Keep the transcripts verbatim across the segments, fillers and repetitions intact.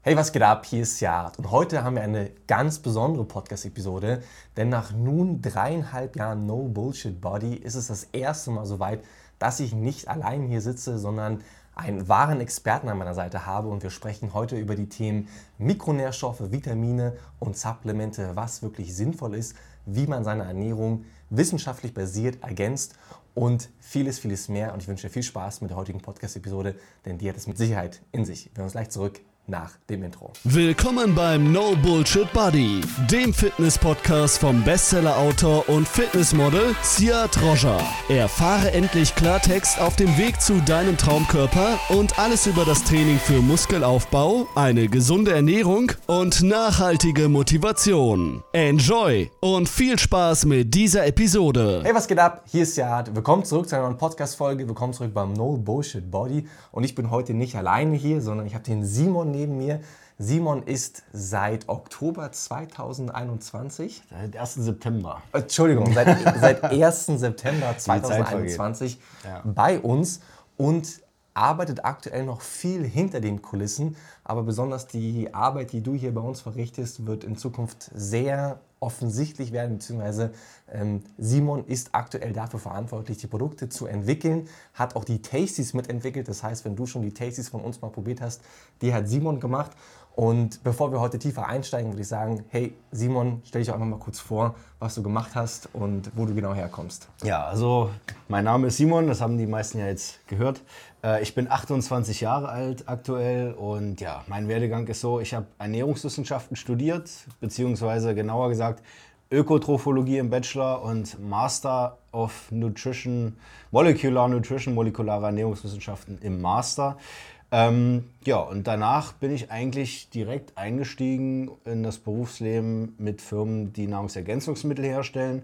Hey, was geht ab? Hier ist Jad und heute haben wir eine ganz besondere Podcast-Episode, denn nach nun dreieinhalb Jahren No Bullshit Body ist es das erste Mal soweit, dass ich nicht allein hier sitze, sondern einen wahren Experten an meiner Seite habe und wir sprechen heute über die Themen Mikronährstoffe, Vitamine und Supplemente, was wirklich sinnvoll ist, wie man seine Ernährung wissenschaftlich basiert ergänzt und vieles, vieles mehr. Und ich wünsche dir viel Spaß mit der heutigen Podcast-Episode, denn die hat es mit Sicherheit in sich. Wir hören uns gleich zurück nach dem Intro. Willkommen beim No Bullshit Body, dem Fitness-Podcast vom Bestseller-Autor und Fitnessmodel Siad Roger. Erfahre endlich Klartext auf dem Weg zu deinem Traumkörper und alles über das Training für Muskelaufbau, eine gesunde Ernährung und nachhaltige Motivation. Enjoy und viel Spaß mit dieser Episode. Hey, was geht ab? Hier ist Siad. Willkommen zurück zu einer neuen Podcast-Folge. Willkommen zurück beim No Bullshit Body. Und ich bin heute nicht alleine hier, sondern ich habe den Simon neben mir. Simon ist seit Oktober zweitausendeinundzwanzig. Seit ersten September. Entschuldigung, seit, seit ersten September zweitausendeinundzwanzig ja. bei uns und arbeitet aktuell noch viel hinter den Kulissen. Aber besonders die Arbeit, die du hier bei uns verrichtest, wird in Zukunft sehr offensichtlich werden, beziehungsweise ähm, Simon ist aktuell dafür verantwortlich, die Produkte zu entwickeln, hat auch die Tasties mitentwickelt. Das heißt, wenn du schon die Tasties von uns mal probiert hast, die hat Simon gemacht. Und bevor wir heute tiefer einsteigen, würde ich sagen, hey Simon, stell dich auch einfach mal kurz vor, was du gemacht hast und wo du genau herkommst. Ja, also mein Name ist Simon, das haben die meisten ja jetzt gehört. Äh, ich bin achtundzwanzig Jahre alt aktuell und ja, mein Werdegang ist so, ich habe Ernährungswissenschaften studiert, beziehungsweise genauer gesagt Ökotrophologie im Bachelor und Master of Nutrition, Molecular Nutrition, molekulare Ernährungswissenschaften im Master. Ähm, ja, und danach bin ich eigentlich direkt eingestiegen in das Berufsleben mit Firmen, die Nahrungsergänzungsmittel herstellen.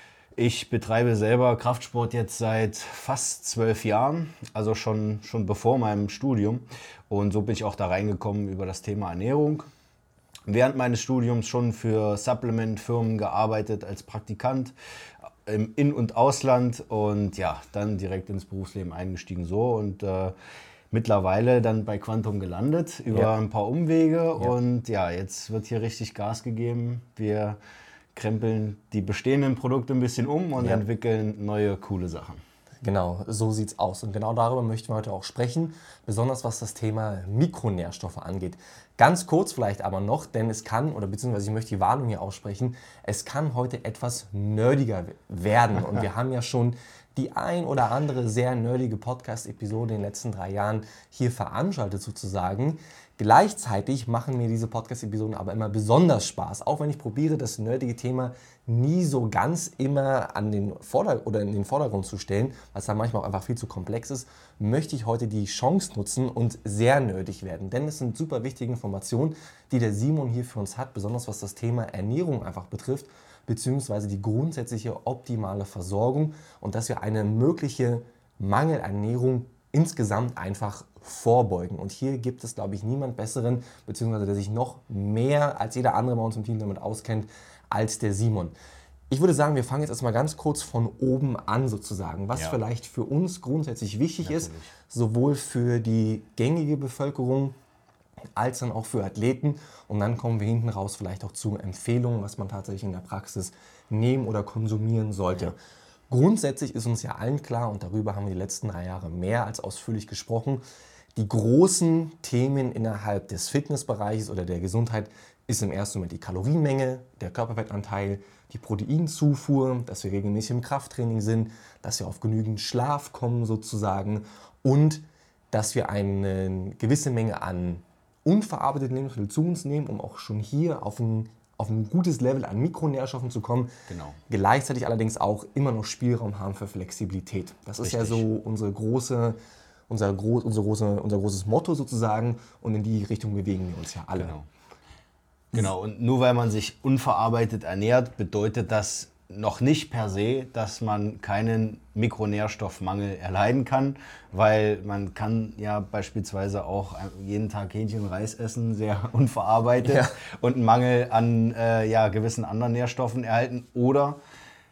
Ich betreibe selber Kraftsport jetzt seit fast zwölf Jahren, also schon, schon bevor meinem Studium. Und so bin ich auch da reingekommen über das Thema Ernährung. Während meines Studiums schon für Supplement-Firmen gearbeitet als Praktikant im In- und Ausland und ja, dann direkt ins Berufsleben eingestiegen so und äh, mittlerweile dann bei Quantum gelandet über ja. ein paar Umwege ja. und ja, jetzt wird hier richtig Gas gegeben. Wir krempeln die bestehenden Produkte ein bisschen um und ja. entwickeln neue, coole Sachen. Genau, so sieht's aus. Und genau darüber möchten wir heute auch sprechen, besonders was das Thema Mikronährstoffe angeht. Ganz kurz vielleicht aber noch, denn es kann, oder beziehungsweise ich möchte die Warnung hier aussprechen, es kann heute etwas nerdiger werden. Und wir haben ja schon die ein oder andere sehr nerdige Podcast-Episode in den letzten drei Jahren hier veranstaltet sozusagen. Gleichzeitig machen mir diese Podcast-Episoden aber immer besonders Spaß, auch wenn ich probiere, das nerdige Thema nie so ganz immer an den Vorder- oder in den Vordergrund zu stellen, weil es dann manchmal auch einfach viel zu komplex ist, möchte ich heute die Chance nutzen und sehr nerdig werden. Denn es sind super wichtige Informationen, die der Simon hier für uns hat, besonders was das Thema Ernährung einfach betrifft, beziehungsweise die grundsätzliche optimale Versorgung und dass wir eine mögliche Mangelernährung insgesamt einfach vorbeugen. Und hier gibt es, glaube ich, niemand Besseren, beziehungsweise der sich noch mehr als jeder andere bei uns im Team damit auskennt, als der Simon. Ich würde sagen, wir fangen jetzt erstmal ganz kurz von oben an sozusagen, was ja. vielleicht für uns grundsätzlich wichtig Natürlich. ist, sowohl für die gängige Bevölkerung als dann auch für Athleten. Und dann kommen wir hinten raus vielleicht auch zu Empfehlungen, was man tatsächlich in der Praxis nehmen oder konsumieren sollte. Ja. Grundsätzlich ist uns ja allen klar, und darüber haben wir die letzten drei Jahre mehr als ausführlich gesprochen, die großen Themen innerhalb des Fitnessbereiches oder der Gesundheit ist im ersten Moment die Kalorienmenge, der Körperfettanteil, die Proteinzufuhr, dass wir regelmäßig im Krafttraining sind, dass wir auf genügend Schlaf kommen sozusagen und dass wir eine gewisse Menge an unverarbeiteten Lebensmitteln zu uns nehmen, um auch schon hier auf ein, auf ein gutes Level an Mikronährstoffen zu kommen. Genau. Gleichzeitig allerdings auch immer noch Spielraum haben für Flexibilität. Das ist Richtig. ja so unsere große, unser, gro- unser, große, unser großes Motto sozusagen und in die Richtung bewegen wir uns ja alle. Genau. Genau, und nur weil man sich unverarbeitet ernährt, bedeutet das noch nicht per se, dass man keinen Mikronährstoffmangel erleiden kann, weil man kann ja beispielsweise auch jeden Tag Hähnchen und Reis essen, sehr unverarbeitet ja. und einen Mangel an äh, ja, gewissen anderen Nährstoffen erhalten oder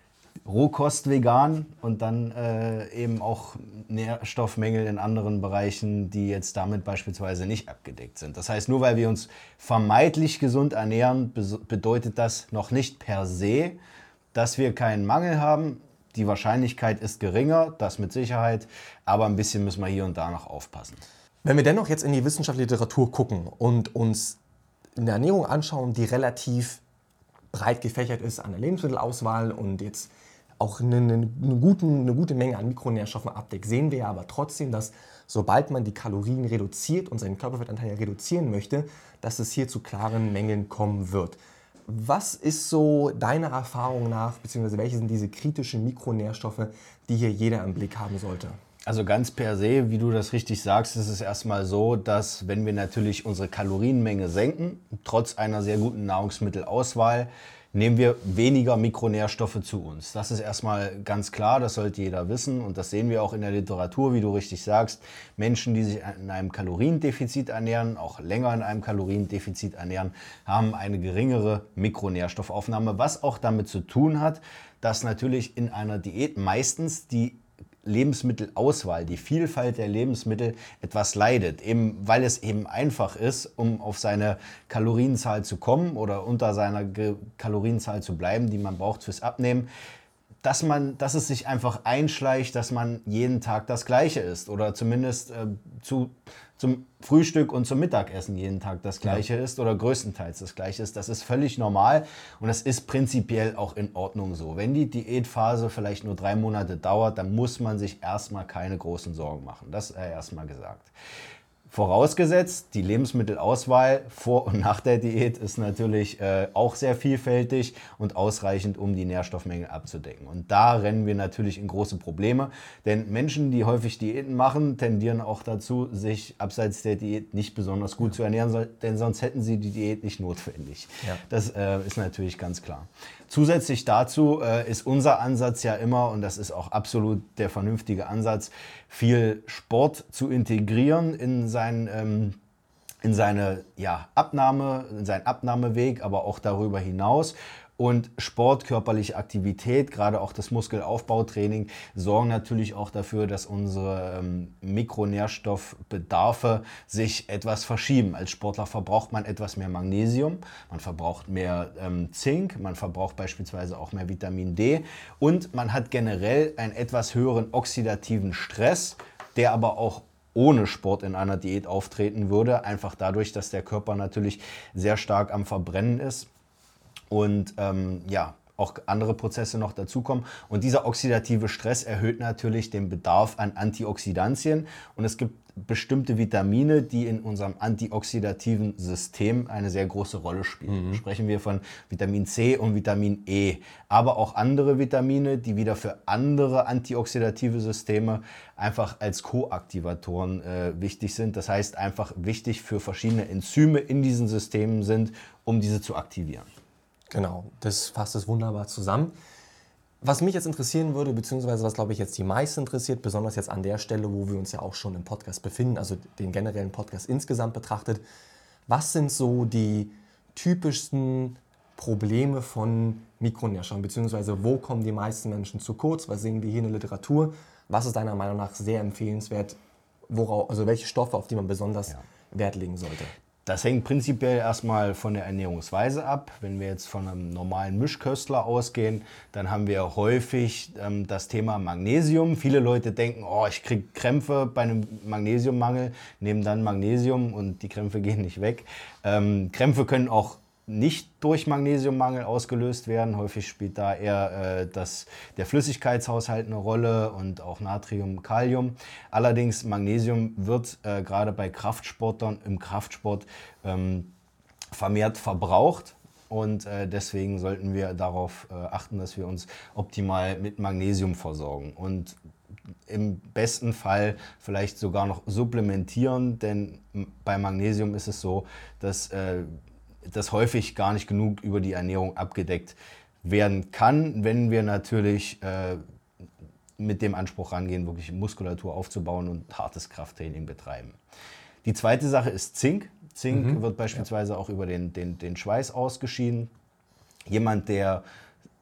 Rohkost vegan und dann äh, eben auch Nährstoffmängel in anderen Bereichen, die jetzt damit beispielsweise nicht abgedeckt sind. Das heißt, nur weil wir uns vermeintlich gesund ernähren, bedeutet das noch nicht per se, dass wir keinen Mangel haben. Die Wahrscheinlichkeit ist geringer, das mit Sicherheit, aber ein bisschen müssen wir hier und da noch aufpassen. Wenn wir dennoch jetzt in die wissenschaftliche Literatur gucken und uns eine Ernährung anschauen, die relativ breit gefächert ist an der Lebensmittelauswahl und jetzt auch eine, eine, eine, guten, eine gute Menge an Mikronährstoffen abdeckt, sehen wir aber trotzdem, dass sobald man die Kalorien reduziert und seinen Körperfettanteil reduzieren möchte, dass es hier zu klaren Mängeln kommen wird. Was ist so deiner Erfahrung nach, beziehungsweise welche sind diese kritischen Mikronährstoffe, die hier jeder im Blick haben sollte? Also ganz per se, wie du das richtig sagst, ist es erstmal so, dass wenn wir natürlich unsere Kalorienmenge senken, trotz einer sehr guten Nahrungsmittelauswahl, nehmen wir weniger Mikronährstoffe zu uns. Das ist erstmal ganz klar, das sollte jeder wissen und das sehen wir auch in der Literatur, wie du richtig sagst. Menschen, die sich in einem Kaloriendefizit ernähren, auch länger in einem Kaloriendefizit ernähren, haben eine geringere Mikronährstoffaufnahme, was auch damit zu tun hat, dass natürlich in einer Diät meistens die Lebensmittelauswahl, die Vielfalt der Lebensmittel etwas leidet, eben weil es eben einfach ist, um auf seine Kalorienzahl zu kommen oder unter seiner Kalorienzahl zu bleiben, die man braucht fürs Abnehmen, dass man, dass es sich einfach einschleicht, dass man jeden Tag das Gleiche isst oder zumindest äh, zu, zum Frühstück und zum Mittagessen jeden Tag das Gleiche ja. ist oder größtenteils das Gleiche ist. Das ist völlig normal und das ist prinzipiell auch in Ordnung so. Wenn die Diätphase vielleicht nur drei Monate dauert, dann muss man sich erstmal keine großen Sorgen machen. Das ist erstmal gesagt. Vorausgesetzt, die Lebensmittelauswahl vor und nach der Diät ist natürlich äh, auch sehr vielfältig und ausreichend, um die Nährstoffmenge abzudecken. Und da rennen wir natürlich in große Probleme, denn Menschen, die häufig Diäten machen, tendieren auch dazu, sich abseits der Diät nicht besonders gut ja. zu ernähren, denn sonst hätten sie die Diät nicht notwendig. Ja. Das äh, ist natürlich ganz klar. Zusätzlich dazu äh, ist unser Ansatz ja immer, und das ist auch absolut der vernünftige Ansatz, viel Sport zu integrieren in, sein, ähm, in seine ja, Abnahme, in seinen Abnahmeweg, aber auch darüber hinaus. Und Sport, körperliche Aktivität, gerade auch das Muskelaufbautraining, sorgen natürlich auch dafür, dass unsere ähm, Mikronährstoffbedarfe sich etwas verschieben. Als Sportler verbraucht man etwas mehr Magnesium, man verbraucht mehr ähm, Zink, man verbraucht beispielsweise auch mehr Vitamin D und man hat generell einen etwas höheren oxidativen Stress, der aber auch ohne Sport in einer Diät auftreten würde, einfach dadurch, dass der Körper natürlich sehr stark am Verbrennen ist. Und ähm, ja, auch andere Prozesse noch dazukommen. Und dieser oxidative Stress erhöht natürlich den Bedarf an Antioxidantien. Und es gibt bestimmte Vitamine, die in unserem antioxidativen System eine sehr große Rolle spielen. Mhm. Sprechen wir von Vitamin C und Vitamin E. Aber auch andere Vitamine, die wieder für andere antioxidative Systeme einfach als Koaktivatoren äh, wichtig sind. Das heißt, einfach wichtig für verschiedene Enzyme in diesen Systemen sind, um diese zu aktivieren. Genau, das fasst es wunderbar zusammen. Was mich jetzt interessieren würde, beziehungsweise was, glaube ich, jetzt die meisten interessiert, besonders jetzt an der Stelle, wo wir uns ja auch schon im Podcast befinden, also den generellen Podcast insgesamt betrachtet, was sind so die typischsten Probleme von Mikronährstoffen, beziehungsweise wo kommen die meisten Menschen zu kurz, was sehen wir hier in der Literatur, was ist deiner Meinung nach sehr empfehlenswert, worauf, also welche Stoffe, auf die man besonders ja. Wert legen sollte? Das hängt prinzipiell erstmal von der Ernährungsweise ab. Wenn wir jetzt von einem normalen Mischköstler ausgehen, dann haben wir häufig ähm, das Thema Magnesium. Viele Leute denken, oh, ich kriege Krämpfe bei einem Magnesiummangel, nehmen dann Magnesium und die Krämpfe gehen nicht weg. Ähm, Krämpfe können auch nicht durch Magnesiummangel ausgelöst werden. Häufig spielt da eher äh, das, der Flüssigkeitshaushalt eine Rolle und auch Natrium, Kalium. Allerdings Magnesium wird äh, gerade bei Kraftsportlern im Kraftsport ähm, vermehrt verbraucht. Und äh, deswegen sollten wir darauf äh, achten, dass wir uns optimal mit Magnesium versorgen. Und im besten Fall vielleicht sogar noch supplementieren, denn bei Magnesium ist es so, dass äh, das häufig gar nicht genug über die Ernährung abgedeckt werden kann, wenn wir natürlich äh, mit dem Anspruch rangehen, wirklich Muskulatur aufzubauen und hartes Krafttraining betreiben. Die zweite Sache ist Zink. Zink mhm. wird beispielsweise ja. auch über den, den, den Schweiß ausgeschieden. Jemand, der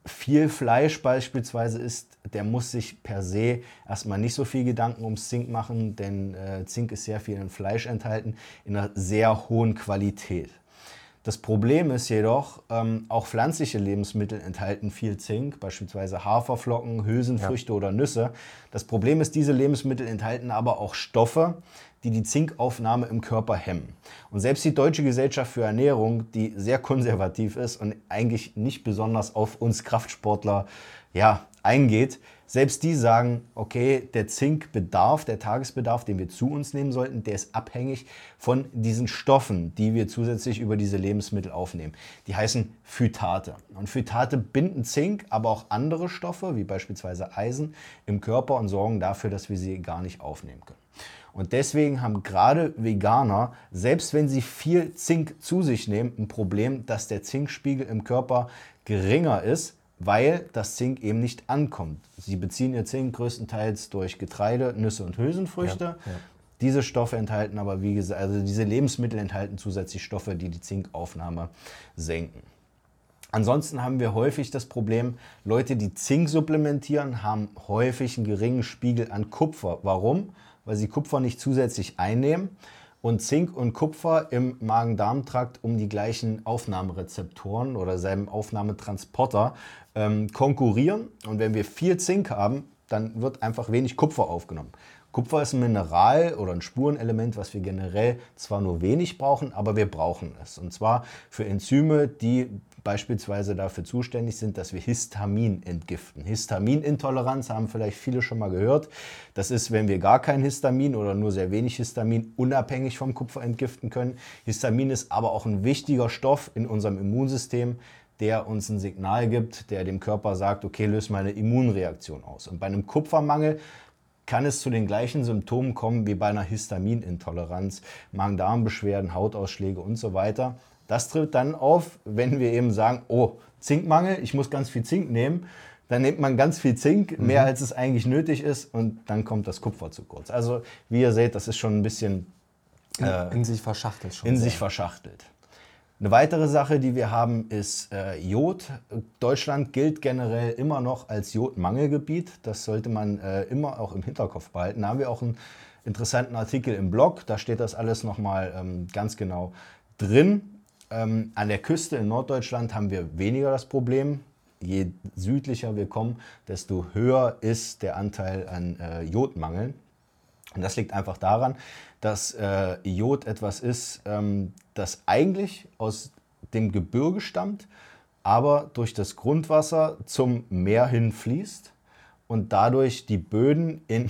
viel Fleisch beispielsweise isst, der muss sich per se erstmal nicht so viel Gedanken ums Zink machen, denn äh, Zink ist sehr viel in Fleisch enthalten, in einer sehr hohen Qualität. Das Problem ist jedoch, ähm, auch pflanzliche Lebensmittel enthalten viel Zink, beispielsweise Haferflocken, Hülsenfrüchte ja. oder Nüsse. Das Problem ist, diese Lebensmittel enthalten aber auch Stoffe, die die Zinkaufnahme im Körper hemmen. Und selbst die Deutsche Gesellschaft für Ernährung, die sehr konservativ ist und eigentlich nicht besonders auf uns Kraftsportler ja, eingeht, selbst die sagen, okay, der Zinkbedarf, der Tagesbedarf, den wir zu uns nehmen sollten, der ist abhängig von diesen Stoffen, die wir zusätzlich über diese Lebensmittel aufnehmen. Die heißen Phytate. Und Phytate binden Zink, aber auch andere Stoffe, wie beispielsweise Eisen, im Körper und sorgen dafür, dass wir sie gar nicht aufnehmen können. Und deswegen haben gerade Veganer, selbst wenn sie viel Zink zu sich nehmen, ein Problem, dass der Zinkspiegel im Körper geringer ist, weil das Zink eben nicht ankommt. Sie beziehen ihr Zink größtenteils durch Getreide, Nüsse und Hülsenfrüchte. Ja, ja. Diese Stoffe enthalten aber, wie gesagt, also diese Lebensmittel enthalten zusätzlich Stoffe, die die Zinkaufnahme senken. Ansonsten haben wir häufig das Problem, Leute, die Zink supplementieren, haben häufig einen geringen Spiegel an Kupfer. Warum? Weil sie Kupfer nicht zusätzlich einnehmen und Zink und Kupfer im Magen-Darm-Trakt um die gleichen Aufnahmerezeptoren oder selben Aufnahmetransporter ähm, konkurrieren. Und wenn wir viel Zink haben, dann wird einfach wenig Kupfer aufgenommen. Kupfer ist ein Mineral oder ein Spurenelement, was wir generell zwar nur wenig brauchen, aber wir brauchen es. Und zwar für Enzyme, die beispielsweise dafür zuständig sind, dass wir Histamin entgiften. Histaminintoleranz haben vielleicht viele schon mal gehört. Das ist, wenn wir gar kein Histamin oder nur sehr wenig Histamin unabhängig vom Kupfer entgiften können. Histamin ist aber auch ein wichtiger Stoff in unserem Immunsystem, der uns ein Signal gibt, der dem Körper sagt, okay, löse mal eine Immunreaktion aus. Und bei einem Kupfermangel kann es zu den gleichen Symptomen kommen wie bei einer Histaminintoleranz, Magen-Darm-Beschwerden, Hautausschläge und so weiter. Das tritt dann auf, wenn wir eben sagen, oh, Zinkmangel, ich muss ganz viel Zink nehmen. Dann nimmt man ganz viel Zink, mehr mhm. als es eigentlich nötig ist, und dann kommt das Kupfer zu kurz. Also wie ihr seht, das ist schon ein bisschen äh, in, in sich verschachtelt. Schon in sehr. sich verschachtelt. Eine weitere Sache, die wir haben, ist äh, Jod. Deutschland gilt generell immer noch als Jodmangelgebiet. Das sollte man äh, immer auch im Hinterkopf behalten. Da haben wir auch einen interessanten Artikel im Blog. Da steht das alles nochmal ähm, ganz genau drin. Ähm, an der Küste in Norddeutschland haben wir weniger das Problem. Je südlicher wir kommen, desto höher ist der Anteil an äh, Jodmangeln. Und das liegt einfach daran, dass äh, Jod etwas ist, ähm, das eigentlich aus dem Gebirge stammt, aber durch das Grundwasser zum Meer hin fließt und dadurch die Böden in,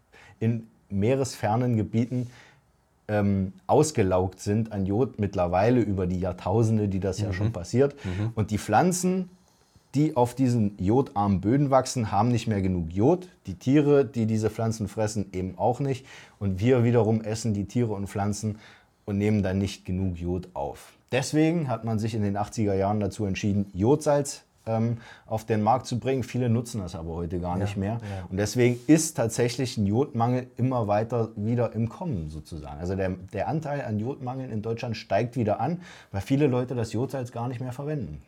in meeresfernen Gebieten ähm, ausgelaugt sind an Jod, mittlerweile über die Jahrtausende, die das mhm. ja schon passiert. Mhm. Und die Pflanzen, die auf diesen jodarmen Böden wachsen, haben nicht mehr genug Jod. Die Tiere, die diese Pflanzen fressen, eben auch nicht. Und wir wiederum essen die Tiere und Pflanzen und nehmen dann nicht genug Jod auf. Deswegen hat man sich in den achtziger Jahren dazu entschieden, Jodsalz ähm, auf den Markt zu bringen. Viele nutzen das aber heute gar ja, nicht mehr. Ja. Und deswegen ist tatsächlich ein Jodmangel immer weiter wieder im Kommen sozusagen. Also der, der Anteil an Jodmangel in Deutschland steigt wieder an, weil viele Leute das Jodsalz gar nicht mehr verwenden.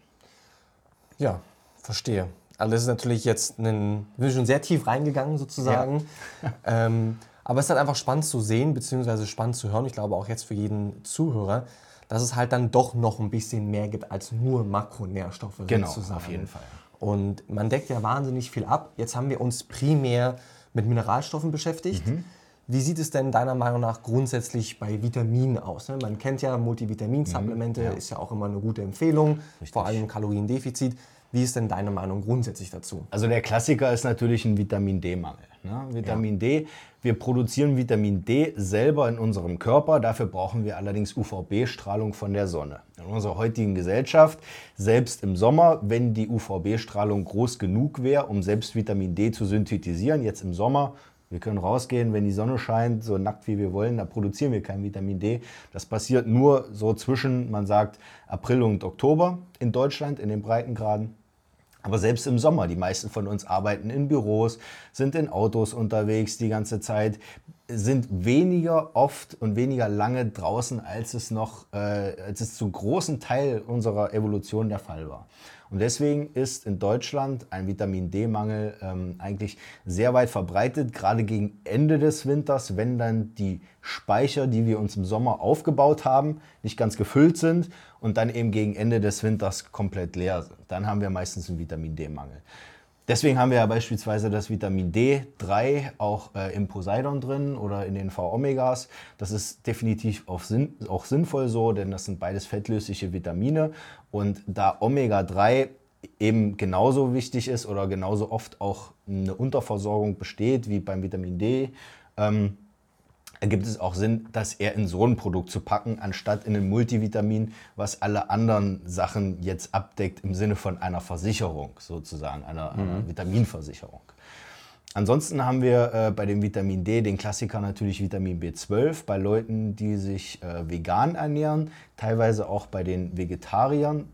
Ja, verstehe. Also das ist natürlich jetzt ein, wir sind schon sehr tief reingegangen sozusagen. Ja. ähm, aber es ist halt einfach spannend zu sehen, beziehungsweise spannend zu hören, ich glaube auch jetzt für jeden Zuhörer, dass es halt dann doch noch ein bisschen mehr gibt als nur Makronährstoffe genau, sozusagen. Auf jeden Fall. Und man deckt ja wahnsinnig viel ab. Jetzt haben wir uns primär mit Mineralstoffen beschäftigt. Mhm. Wie sieht es denn deiner Meinung nach grundsätzlich bei Vitaminen aus? Man kennt ja Multivitamin-Supplemente, ja. ist ja auch immer eine gute Empfehlung, Richtig. Vor allem im Kaloriendefizit. Wie ist denn deine Meinung grundsätzlich dazu? Also der Klassiker ist natürlich ein Vitamin-D-Mangel. Ne? Vitamin ja. D, wir produzieren Vitamin D selber in unserem Körper, dafür brauchen wir allerdings U V B-Strahlung von der Sonne. In unserer heutigen Gesellschaft, selbst im Sommer, wenn die U V B-Strahlung groß genug wäre, um selbst Vitamin D zu synthetisieren, jetzt im Sommer, wir können rausgehen, wenn die Sonne scheint, so nackt wie wir wollen, da produzieren wir kein Vitamin D. Das passiert nur so zwischen, man sagt, April und Oktober in Deutschland, in den Breitengraden. Aber selbst im Sommer, die meisten von uns arbeiten in Büros, sind in Autos unterwegs die ganze Zeit. sind weniger oft und weniger lange draußen, als es noch, äh, als es zu großen Teil unserer Evolution der Fall war. Und deswegen ist in Deutschland ein Vitamin-D-Mangel ähm, eigentlich sehr weit verbreitet, gerade gegen Ende des Winters, wenn dann die Speicher, die wir uns im Sommer aufgebaut haben, nicht ganz gefüllt sind und dann eben gegen Ende des Winters komplett leer sind. Dann haben wir meistens einen Vitamin-D-Mangel. Deswegen haben wir ja beispielsweise das Vitamin D drei auch äh, im Poseidon drin oder in den V-Omegas. Das ist definitiv auch, sinn, auch sinnvoll so, denn das sind beides fettlösliche Vitamine. Und da Omega drei eben genauso wichtig ist oder genauso oft auch eine Unterversorgung besteht wie beim Vitamin D, ähm, ergibt es auch Sinn, das eher in so ein Produkt zu packen, anstatt in ein Multivitamin, was alle anderen Sachen jetzt abdeckt im Sinne von einer Versicherung, sozusagen, einer, mhm. einer Vitaminversicherung. Ansonsten haben wir äh, bei dem Vitamin D den Klassiker natürlich Vitamin B zwölf bei Leuten, die sich äh, vegan ernähren, teilweise auch bei den Vegetariern.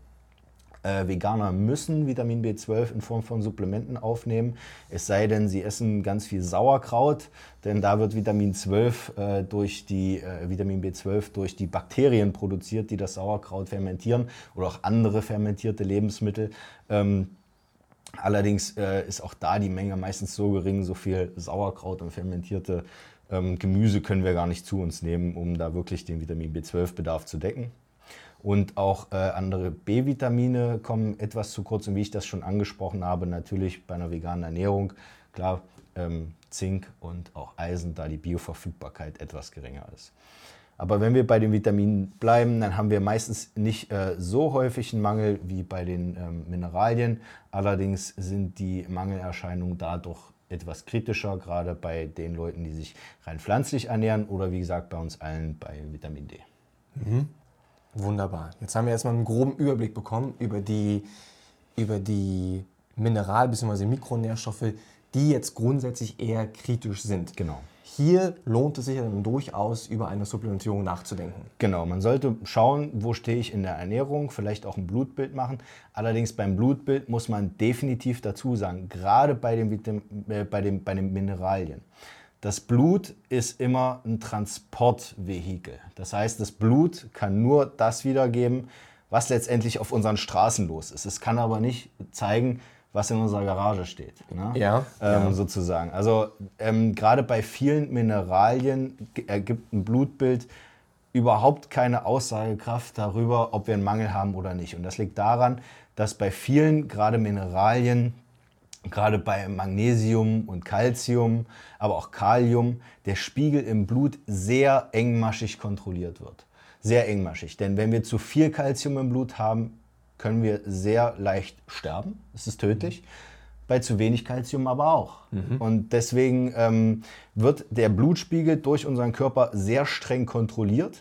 Äh, Veganer müssen Vitamin B zwölf in Form von Supplementen aufnehmen, es sei denn, sie essen ganz viel Sauerkraut, denn da wird Vitamin zwölf äh, durch die äh, Vitamin B zwölf durch die Bakterien produziert, die das Sauerkraut fermentieren oder auch andere fermentierte Lebensmittel. Ähm, allerdings äh, ist auch da die Menge meistens so gering, so viel Sauerkraut und fermentierte ähm, Gemüse können wir gar nicht zu uns nehmen, um da wirklich den Vitamin B zwölf Bedarf zu decken. Und auch äh, andere B-Vitamine kommen etwas zu kurz. Und wie ich das schon angesprochen habe, natürlich bei einer veganen Ernährung, klar, ähm, Zink und auch Eisen, da die Bioverfügbarkeit etwas geringer ist. Aber wenn wir bei den Vitaminen bleiben, dann haben wir meistens nicht äh, so häufig einen Mangel wie bei den ähm, Mineralien. Allerdings sind die Mangelerscheinungen dadurch etwas kritischer, gerade bei den Leuten, die sich rein pflanzlich ernähren oder wie gesagt bei uns allen bei Vitamin D. Mhm. Wunderbar. Jetzt haben wir erstmal einen groben Überblick bekommen über die, über die Mineral- bzw. Mikronährstoffe, die jetzt grundsätzlich eher kritisch sind. Genau. Hier lohnt es sich dann durchaus, über eine Supplementierung nachzudenken. Genau, man sollte schauen, wo stehe ich in der Ernährung, vielleicht auch ein Blutbild machen. Allerdings beim Blutbild muss man definitiv dazu sagen, gerade bei den, Vitam- äh, bei den, bei den Mineralien. Das Blut ist immer ein Transportvehikel. Das heißt, das Blut kann nur das wiedergeben, was letztendlich auf unseren Straßen los ist. Es kann aber nicht zeigen, was in unserer Garage steht. Ne? Ja, ähm, ja. Sozusagen. Also ähm, gerade bei vielen Mineralien ergibt ein Blutbild überhaupt keine Aussagekraft darüber, ob wir einen Mangel haben oder nicht. Und das liegt daran, dass bei vielen, gerade Mineralien, gerade bei Magnesium und Calcium, aber auch Kalium, der Spiegel im Blut sehr engmaschig kontrolliert wird. Sehr engmaschig, denn wenn wir zu viel Calcium im Blut haben, können wir sehr leicht sterben. Das ist tödlich. Bei zu wenig Calcium aber auch. Mhm. Und deswegen ähm, wird der Blutspiegel durch unseren Körper sehr streng kontrolliert.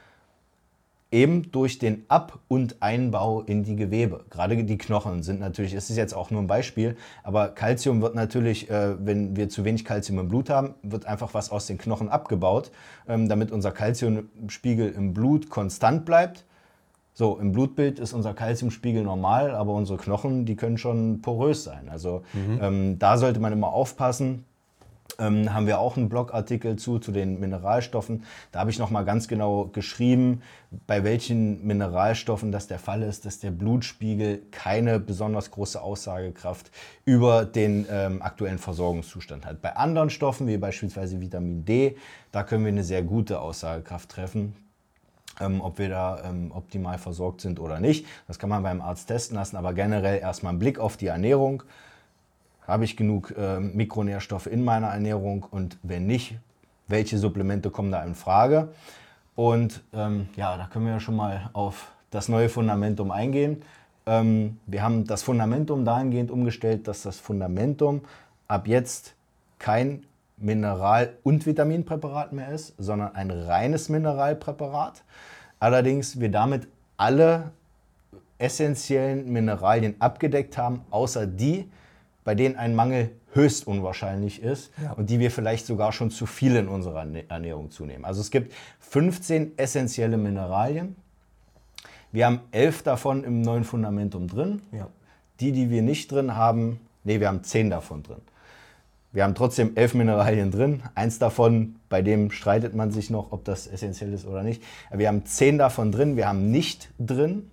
Eben durch den Ab- und Einbau in die Gewebe. Gerade die Knochen sind natürlich, es ist jetzt auch nur ein Beispiel, aber Calcium wird natürlich, äh, wenn wir zu wenig Calcium im Blut haben, wird einfach was aus den Knochen abgebaut, ähm, damit unser Calciumspiegel im Blut konstant bleibt. So, im Blutbild ist unser Calciumspiegel normal, aber unsere Knochen, die können schon porös sein. Also mhm. ähm, da sollte man immer aufpassen. Ähm, haben wir auch einen Blogartikel zu, zu den Mineralstoffen. Da habe ich nochmal ganz genau geschrieben, bei welchen Mineralstoffen das der Fall ist, dass der Blutspiegel keine besonders große Aussagekraft über den ähm, aktuellen Versorgungszustand hat. Bei anderen Stoffen, wie beispielsweise Vitamin D, da können wir eine sehr gute Aussagekraft treffen. Ähm, ob wir da ähm, optimal versorgt sind oder nicht. Das kann man beim Arzt testen lassen, aber generell erstmal einen Blick auf die Ernährung. Habe ich genug äh, Mikronährstoffe in meiner Ernährung und wenn nicht, welche Supplemente kommen da in Frage? Und ähm, ja, da können wir ja schon mal auf das neue Fundamentum eingehen. Ähm, wir haben das Fundamentum dahingehend umgestellt, dass das Fundamentum ab jetzt kein Mineral- und Vitaminpräparat mehr ist, sondern ein reines Mineralpräparat. Allerdings wir damit alle essentiellen Mineralien abgedeckt haben, außer die, bei denen ein Mangel höchst unwahrscheinlich ist ja. und die wir vielleicht sogar schon zu viel in unserer Ernährung zunehmen. Also es gibt fünfzehn essentielle Mineralien. Wir haben elf davon im neuen Fundamentum drin. Ja. Die, die wir nicht drin haben, nee, wir haben zehn davon drin. Wir haben trotzdem elf Mineralien drin. Eins davon, bei dem streitet man sich noch, ob das essentiell ist oder nicht. Wir haben zehn davon drin. Wir haben nicht drin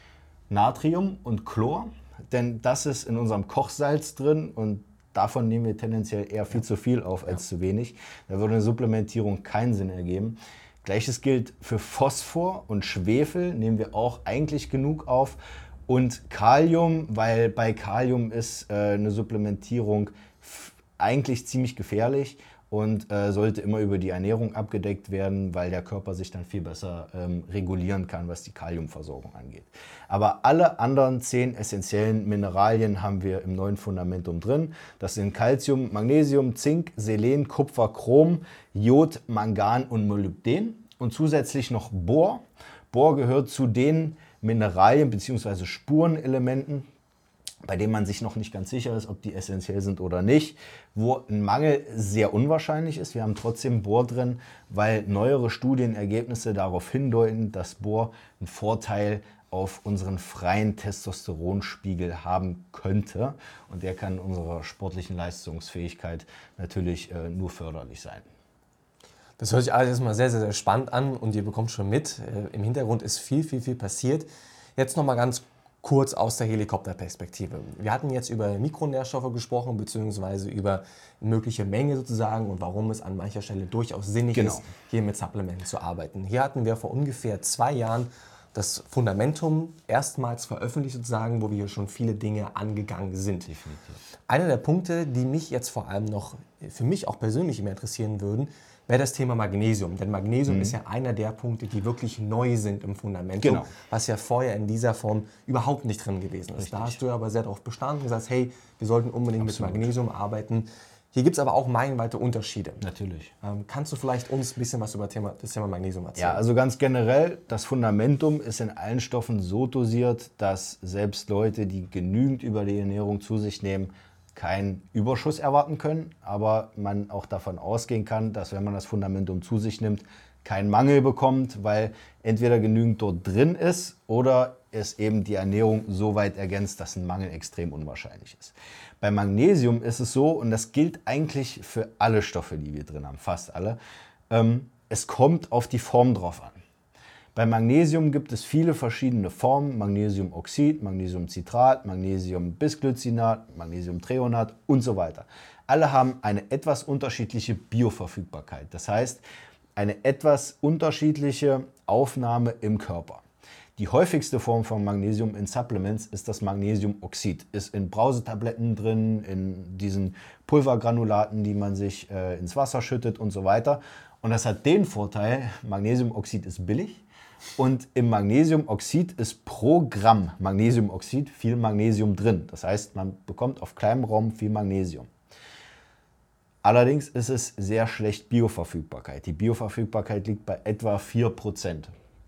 Natrium und Chlor, denn das ist in unserem Kochsalz drin und davon nehmen wir tendenziell eher viel zu viel auf als zu wenig. Da würde eine Supplementierung keinen Sinn ergeben. Gleiches gilt für Phosphor und Schwefel, nehmen wir auch eigentlich genug auf. Und Kalium, weil bei Kalium ist äh, eine Supplementierung eigentlich ziemlich gefährlich und äh, sollte immer über die Ernährung abgedeckt werden, weil der Körper sich dann viel besser ähm, regulieren kann, was die Kaliumversorgung angeht. Aber alle anderen zehn essentiellen Mineralien haben wir im neuen Fundamentum drin. Das sind Calcium, Magnesium, Zink, Selen, Kupfer, Chrom, Jod, Mangan und Molybden und zusätzlich noch Bor. Bor gehört zu den Mineralien bzw. Spurenelementen, bei denen man sich noch nicht ganz sicher ist, ob die essentiell sind oder nicht, wo ein Mangel sehr unwahrscheinlich ist. Wir haben trotzdem Bor drin, weil neuere Studienergebnisse darauf hindeuten, dass Bor einen Vorteil auf unseren freien Testosteronspiegel haben könnte. Und der kann unserer sportlichen Leistungsfähigkeit natürlich äh, nur förderlich sein. Das hört sich alles erstmal sehr, sehr, sehr spannend an und ihr bekommt schon mit, äh, im Hintergrund ist viel, viel, viel passiert. Jetzt nochmal ganz kurz aus der Helikopterperspektive. Wir hatten jetzt über Mikronährstoffe gesprochen, beziehungsweise über mögliche Menge sozusagen und warum es an mancher Stelle durchaus sinnig Genau. ist, hier mit Supplementen zu arbeiten. Hier hatten wir vor ungefähr zwei Jahren das Fundamentum erstmals veröffentlicht sozusagen, wo wir hier schon viele Dinge angegangen sind. Definitiv. Einer der Punkte, die mich jetzt vor allem noch für mich auch persönlich mehr interessieren würden, wäre das Thema Magnesium. Denn Magnesium mhm. ist ja einer der Punkte, die wirklich neu sind im Fundamentum, genau. was ja vorher in dieser Form überhaupt nicht drin gewesen ist. Richtig. Da hast du aber sehr darauf bestanden und gesagt, hey, wir sollten unbedingt Absolut. mit Magnesium arbeiten. Hier gibt es aber auch meilenweite Unterschiede. Natürlich. Ähm, kannst du vielleicht uns ein bisschen was über Thema, das Thema Magnesium erzählen? Ja, also ganz generell, das Fundamentum ist in allen Stoffen so dosiert, dass selbst Leute, die genügend über die Ernährung zu sich nehmen, keinen Überschuss erwarten können, aber man auch davon ausgehen kann, dass wenn man das Fundamentum zu sich nimmt, keinen Mangel bekommt, weil entweder genügend dort drin ist oder es eben die Ernährung so weit ergänzt, dass ein Mangel extrem unwahrscheinlich ist. Bei Magnesium ist es so, und das gilt eigentlich für alle Stoffe, die wir drin haben, fast alle, ähm, es kommt auf die Form drauf an. Bei Magnesium gibt es viele verschiedene Formen, Magnesiumoxid, Magnesiumcitrat, Magnesiumbisglycinat, Magnesiumthreonat und so weiter. Alle haben eine etwas unterschiedliche Bioverfügbarkeit, das heißt eine etwas unterschiedliche Aufnahme im Körper. Die häufigste Form von Magnesium in Supplements ist das Magnesiumoxid. Ist in Brausetabletten drin, in diesen Pulvergranulaten, die man sich äh, ins Wasser schüttet und so weiter. Und das hat den Vorteil, Magnesiumoxid ist billig. Und im Magnesiumoxid ist pro Gramm Magnesiumoxid viel Magnesium drin. Das heißt, man bekommt auf kleinem Raum viel Magnesium. Allerdings ist es sehr schlecht Bioverfügbarkeit. Die Bioverfügbarkeit liegt bei etwa vier Prozent.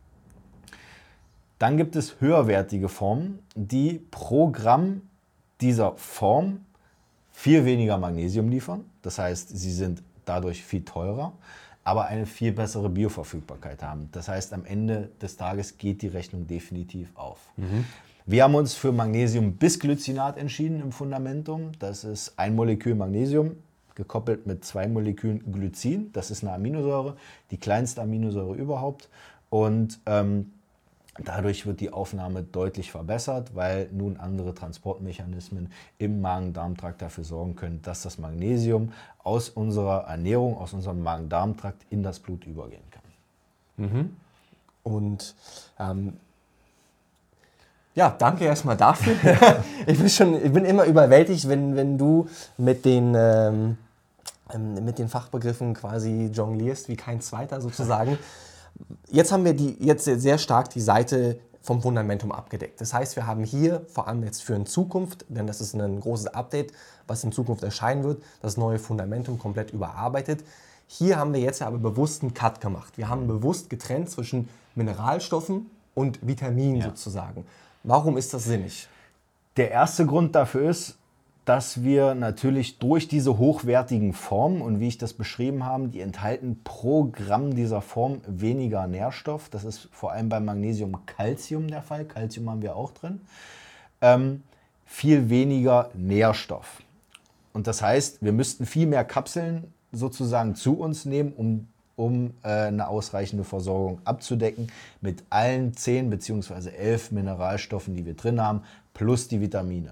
Dann gibt es höherwertige Formen, die pro Gramm dieser Form viel weniger Magnesium liefern. Das heißt, sie sind dadurch viel teurer, aber eine viel bessere Bioverfügbarkeit haben. Das heißt, am Ende des Tages geht die Rechnung definitiv auf. Mhm. Wir haben uns für Magnesiumbisglycinat entschieden im Fundamentum. Das ist ein Molekül Magnesium, gekoppelt mit zwei Molekülen Glycin. Das ist eine Aminosäure, die kleinste Aminosäure überhaupt. Und ähm, dadurch wird die Aufnahme deutlich verbessert, weil nun andere Transportmechanismen im Magen-Darm-Trakt dafür sorgen können, dass das Magnesium aus unserer Ernährung, aus unserem Magen-Darm-Trakt in das Blut übergehen kann. Mhm. Und ähm, ja, danke erstmal dafür. ich, bin schon, ich bin immer überwältigt, wenn, wenn du mit den, ähm, mit den Fachbegriffen quasi jonglierst, wie kein Zweiter sozusagen. Jetzt haben wir die, jetzt sehr stark die Seite vom Fundamentum abgedeckt. Das heißt, wir haben hier vor allem jetzt für in Zukunft, denn das ist ein großes Update, was in Zukunft erscheinen wird, das neue Fundamentum komplett überarbeitet. Hier haben wir jetzt aber bewusst einen Cut gemacht. Wir haben bewusst getrennt zwischen Mineralstoffen und Vitaminen ja. sozusagen. Warum ist das sinnig? Der erste Grund dafür ist, dass wir natürlich durch diese hochwertigen Formen und wie ich das beschrieben habe, die enthalten pro Gramm dieser Form weniger Nährstoff. Das ist vor allem beim Magnesium Calcium der Fall. Calcium haben wir auch drin. Ähm, viel weniger Nährstoff. Und das heißt, wir müssten viel mehr Kapseln sozusagen zu uns nehmen, um, um äh, eine ausreichende Versorgung abzudecken mit allen zehn bzw. elf Mineralstoffen, die wir drin haben, plus die Vitamine.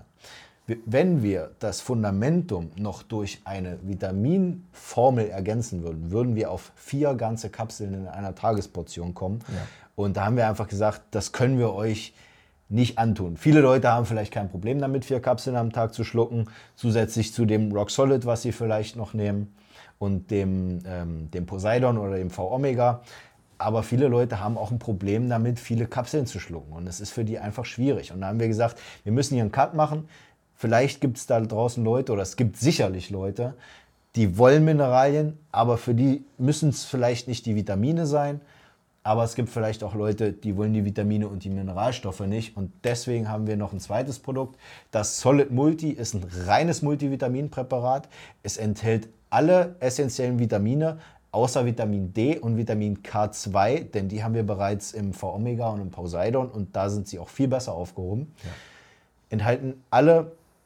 Wenn wir das Fundamentum noch durch eine Vitaminformel ergänzen würden, würden wir auf vier ganze Kapseln in einer Tagesportion kommen. Ja. Und da haben wir einfach gesagt, das können wir euch nicht antun. Viele Leute haben vielleicht kein Problem damit, vier Kapseln am Tag zu schlucken, zusätzlich zu dem Rock Solid, was sie vielleicht noch nehmen, und dem, ähm, dem Poseidon oder dem V-Omega. Aber viele Leute haben auch ein Problem damit, viele Kapseln zu schlucken. Und es ist für die einfach schwierig. Und da haben wir gesagt, wir müssen hier einen Cut machen. Vielleicht gibt es da draußen Leute, oder es gibt sicherlich Leute, die wollen Mineralien, aber für die müssen es vielleicht nicht die Vitamine sein. Aber es gibt vielleicht auch Leute, die wollen die Vitamine und die Mineralstoffe nicht. Und deswegen haben wir noch ein zweites Produkt. Das Solid Multi ist ein reines Multivitaminpräparat. Es enthält alle essentiellen Vitamine, außer Vitamin D und Vitamin K zwei, denn die haben wir bereits im V-Omega und im Poseidon und da sind sie auch viel besser aufgehoben. Ja. Enthalten alle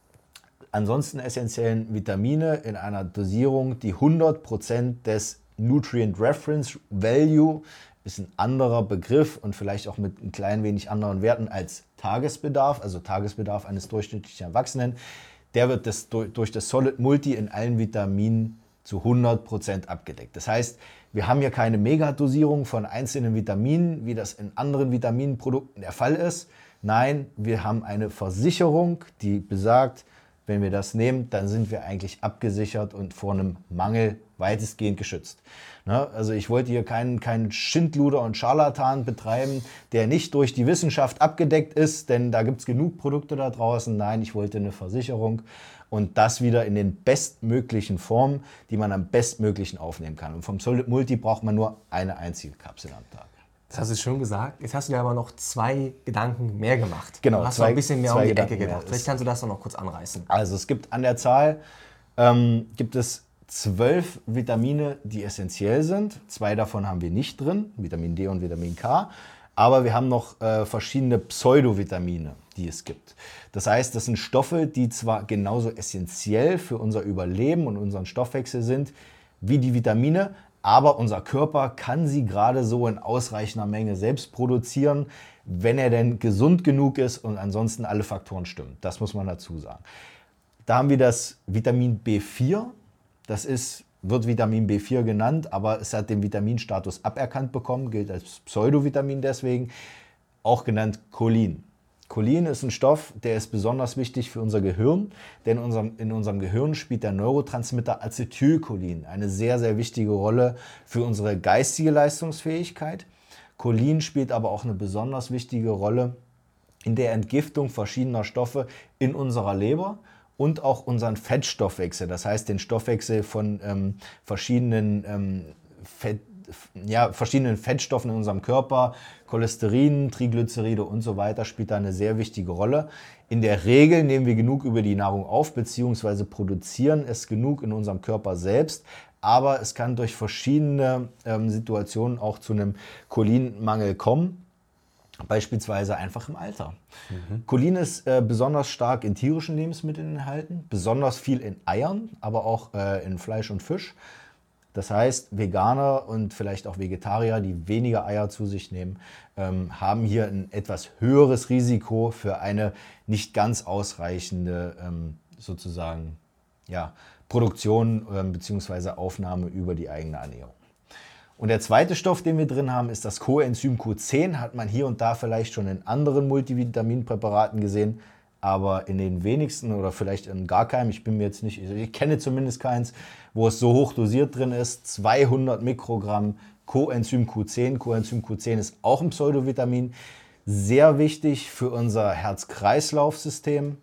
ansonsten essentiellen Vitamine in einer Dosierung, die hundert Prozent des Nutrient Reference Value, ist ein anderer Begriff und vielleicht auch mit ein klein wenig anderen Werten als Tagesbedarf, also Tagesbedarf eines durchschnittlichen Erwachsenen. Der wird das, durch das Solid Multi in allen Vitaminen zu hundert Prozent abgedeckt. Das heißt, wir haben hier keine Megadosierung von einzelnen Vitaminen, wie das in anderen Vitaminprodukten der Fall ist. Nein, wir haben eine Versicherung, die besagt, wenn wir das nehmen, dann sind wir eigentlich abgesichert und vor einem Mangel weitestgehend geschützt. Ne? Also ich wollte hier keinen, keinen Schindluder und Scharlatan betreiben, der nicht durch die Wissenschaft abgedeckt ist, denn da gibt es genug Produkte da draußen. Nein, ich wollte eine Versicherung und das wieder in den bestmöglichen Formen, die man am bestmöglichen aufnehmen kann. Und vom Solid Multi braucht man nur eine einzige Kapsel am Tag. Das hast du schon gesagt. Jetzt hast du dir aber noch zwei Gedanken mehr gemacht. Genau. Du hast zwei, noch ein bisschen mehr um die Gedanken Ecke gedacht. Mehr. Vielleicht kannst du das noch kurz anreißen. Also es gibt an der Zahl, ähm, gibt es zwölf Vitamine, die essentiell sind. Zwei davon haben wir nicht drin, Vitamin D und Vitamin K. Aber wir haben noch äh, verschiedene Pseudovitamine, die es gibt. Das heißt, das sind Stoffe, die zwar genauso essentiell für unser Überleben und unseren Stoffwechsel sind wie die Vitamine, aber unser Körper kann sie gerade so in ausreichender Menge selbst produzieren, wenn er denn gesund genug ist und ansonsten alle Faktoren stimmen. Das muss man dazu sagen. Da haben wir das Vitamin B vier. Das ist, wird Vitamin B vier genannt, aber es hat den Vitaminstatus aberkannt bekommen, gilt als Pseudovitamin deswegen, auch genannt Cholin. Cholin ist ein Stoff, der ist besonders wichtig für unser Gehirn, denn in unserem, in unserem Gehirn spielt der Neurotransmitter Acetylcholin eine sehr, sehr wichtige Rolle für unsere geistige Leistungsfähigkeit. Cholin spielt aber auch eine besonders wichtige Rolle in der Entgiftung verschiedener Stoffe in unserer Leber und auch unseren Fettstoffwechsel, das heißt den Stoffwechsel von ähm, verschiedenen ähm, Fett, ja, verschiedenen Fettstoffen in unserem Körper, Cholesterin, Triglyceride und so weiter, spielt da eine sehr wichtige Rolle. In der Regel nehmen wir genug über die Nahrung auf, beziehungsweise produzieren es genug in unserem Körper selbst, aber es kann durch verschiedene ähm, Situationen auch zu einem Cholinmangel kommen. Beispielsweise einfach im Alter. Mhm. Cholin ist äh, besonders stark in tierischen Lebensmitteln enthalten, besonders viel in Eiern, aber auch äh, in Fleisch und Fisch. Das heißt, Veganer und vielleicht auch Vegetarier, die weniger Eier zu sich nehmen, ähm, haben hier ein etwas höheres Risiko für eine nicht ganz ausreichende ähm, sozusagen, ja, Produktion ähm, bzw. Aufnahme über die eigene Ernährung. Und der zweite Stoff, den wir drin haben, ist das Coenzym Q zehn. Hat man hier und da vielleicht schon in anderen Multivitaminpräparaten gesehen, aber in den wenigsten oder vielleicht in gar keinem, ich bin mir jetzt nicht, ich kenne zumindest keins, wo es so hoch dosiert drin ist, zweihundert Mikrogramm Coenzym Q zehn. Coenzym Q zehn ist auch ein Pseudovitamin, sehr wichtig für unser Herz-Kreislauf-System.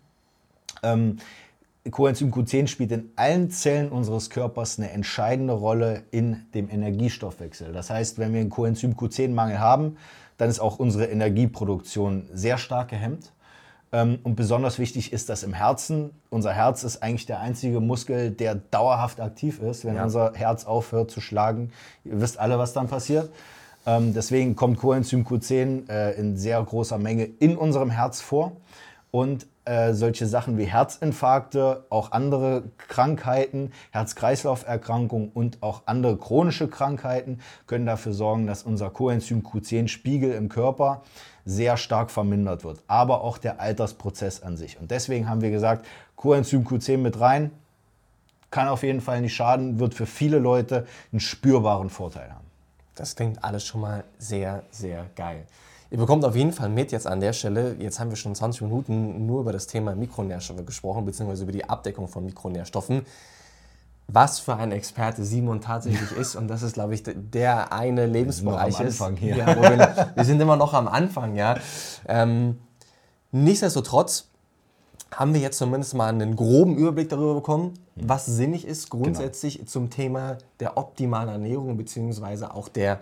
Ähm, Coenzym Q zehn spielt in allen Zellen unseres Körpers eine entscheidende Rolle in dem Energiestoffwechsel. Das heißt, wenn wir einen Coenzym Q zehn Mangel haben, dann ist auch unsere Energieproduktion sehr stark gehemmt. Und besonders wichtig ist das im Herzen. Unser Herz ist eigentlich der einzige Muskel, der dauerhaft aktiv ist. Wenn ja. unser Herz aufhört zu schlagen, ihr wisst alle, was dann passiert. Deswegen kommt Coenzym Q zehn in sehr großer Menge in unserem Herz vor. und äh, solche Sachen wie Herzinfarkte, auch andere Krankheiten, Herz-Kreislauf-Erkrankungen und auch andere chronische Krankheiten können dafür sorgen, dass unser Coenzym Q zehn Spiegel im Körper sehr stark vermindert wird, aber auch der Altersprozess an sich. Und deswegen haben wir gesagt, Coenzym Q zehn mit rein, kann auf jeden Fall nicht schaden, wird für viele Leute einen spürbaren Vorteil haben. Das klingt alles schon mal sehr, sehr geil. Ihr bekommt auf jeden Fall mit jetzt an der Stelle, jetzt haben wir schon zwanzig Minuten nur über das Thema Mikronährstoffe gesprochen, beziehungsweise über die Abdeckung von Mikronährstoffen, was für ein Experte Simon tatsächlich ist. Und das ist, glaube ich, der eine Lebensbereich ist. Am Anfang hier. Ja, wo wir, wir sind immer noch am Anfang, ja. Ähm, nichtsdestotrotz haben wir jetzt zumindest mal einen groben Überblick darüber bekommen, was sinnig ist grundsätzlich genau. zum Thema der optimalen Ernährung beziehungsweise auch der,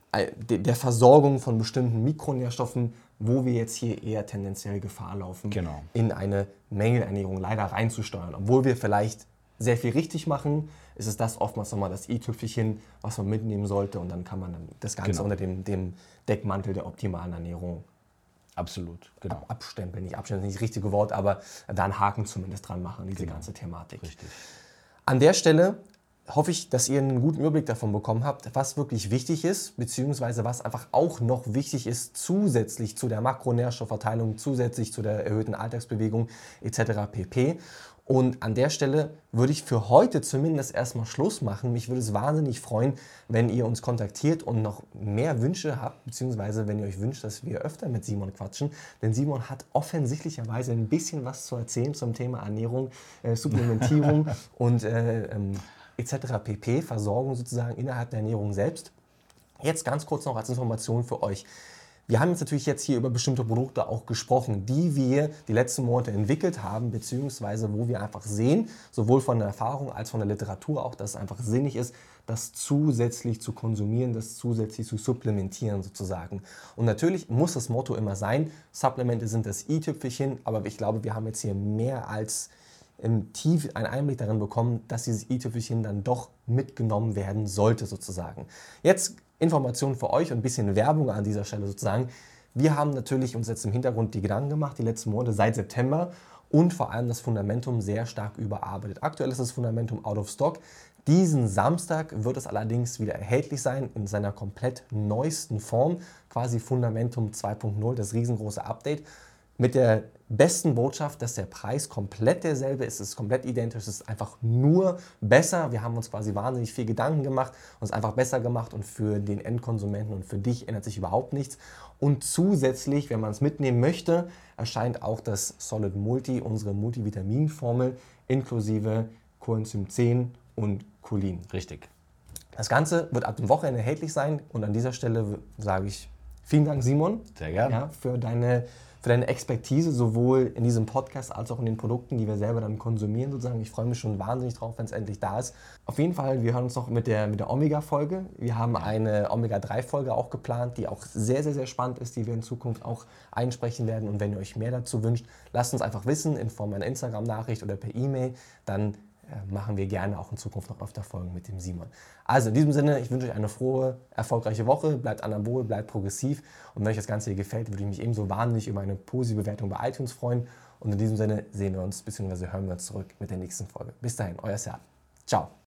der Versorgung von bestimmten Mikronährstoffen, wo wir jetzt hier eher tendenziell Gefahr laufen, genau. in eine Mängelernährung leider reinzusteuern. Obwohl wir vielleicht sehr viel richtig machen, ist es das oftmals nochmal das i-Tüpfelchen, was man mitnehmen sollte und dann kann man dann das Ganze genau. unter dem, dem Deckmantel der optimalen Ernährung Absolut, genau. Ab, abstempeln, nicht abstempeln, nicht das richtige Wort, aber da einen Haken zumindest dran machen, diese genau. ganze Thematik. Richtig. An der Stelle hoffe ich, dass ihr einen guten Überblick davon bekommen habt, was wirklich wichtig ist, beziehungsweise was einfach auch noch wichtig ist, zusätzlich zu der Makronährstoffverteilung, zusätzlich zu der erhöhten Alltagsbewegung et cetera pp. Und an der Stelle würde ich für heute zumindest erstmal Schluss machen. Mich würde es wahnsinnig freuen, wenn ihr uns kontaktiert und noch mehr Wünsche habt, beziehungsweise wenn ihr euch wünscht, dass wir öfter mit Simon quatschen. Denn Simon hat offensichtlicherweise ein bisschen was zu erzählen zum Thema Ernährung, äh, Supplementierung und äh, ähm, et cetera pp. Versorgung sozusagen innerhalb der Ernährung selbst. Jetzt ganz kurz noch als Information für euch. Wir haben jetzt natürlich jetzt hier über bestimmte Produkte auch gesprochen, die wir die letzten Monate entwickelt haben, beziehungsweise wo wir einfach sehen, sowohl von der Erfahrung als von der Literatur auch, dass es einfach sinnig ist, das zusätzlich zu konsumieren, das zusätzlich zu supplementieren sozusagen. Und natürlich muss das Motto immer sein, Supplemente sind das i-Tüpfelchen, aber ich glaube, wir haben jetzt hier mehr als im Tief einen Einblick darin bekommen, dass dieses i-Tüpfelchen dann doch mitgenommen werden sollte sozusagen. Jetzt Informationen für euch und ein bisschen Werbung an dieser Stelle sozusagen. Wir haben natürlich uns jetzt im Hintergrund die Gedanken gemacht, die letzten Monate seit September und vor allem das Fundamentum sehr stark überarbeitet. Aktuell ist das Fundamentum out of stock. Diesen Samstag wird es allerdings wieder erhältlich sein in seiner komplett neuesten Form, quasi Fundamentum zwei punkt null, das riesengroße Update. Mit der besten Botschaft, dass der Preis komplett derselbe ist, es ist komplett identisch, es ist einfach nur besser. Wir haben uns quasi wahnsinnig viel Gedanken gemacht, uns einfach besser gemacht und für den Endkonsumenten und für dich ändert sich überhaupt nichts. Und zusätzlich, wenn man es mitnehmen möchte, erscheint auch das Solid Multi, unsere Multivitaminformel, inklusive Coenzym zehn und Cholin. Richtig. Das Ganze wird ab dem Wochenende erhältlich sein und an dieser Stelle sage ich vielen Dank, Simon, sehr gerne. Ja, für deine für deine Expertise, sowohl in diesem Podcast als auch in den Produkten, die wir selber dann konsumieren sozusagen. Ich freue mich schon wahnsinnig drauf, wenn es endlich da ist. Auf jeden Fall, wir hören uns noch mit der, mit der Omega-Folge. Wir haben eine Omega drei Folge auch geplant, die auch sehr, sehr, sehr spannend ist, die wir in Zukunft auch einsprechen werden. Und wenn ihr euch mehr dazu wünscht, lasst uns einfach wissen, in Form einer Instagram-Nachricht oder per E-Mail. Dann machen wir gerne auch in Zukunft noch öfter Folgen mit dem Simon. Also in diesem Sinne, ich wünsche euch eine frohe, erfolgreiche Woche, bleibt anabol, bleibt progressiv und wenn euch das Ganze hier gefällt, würde ich mich ebenso wahnsinnig über eine positive Bewertung bei iTunes freuen und in diesem Sinne sehen wir uns bzw. hören wir uns zurück mit der nächsten Folge. Bis dahin, euer Serhat. Ciao.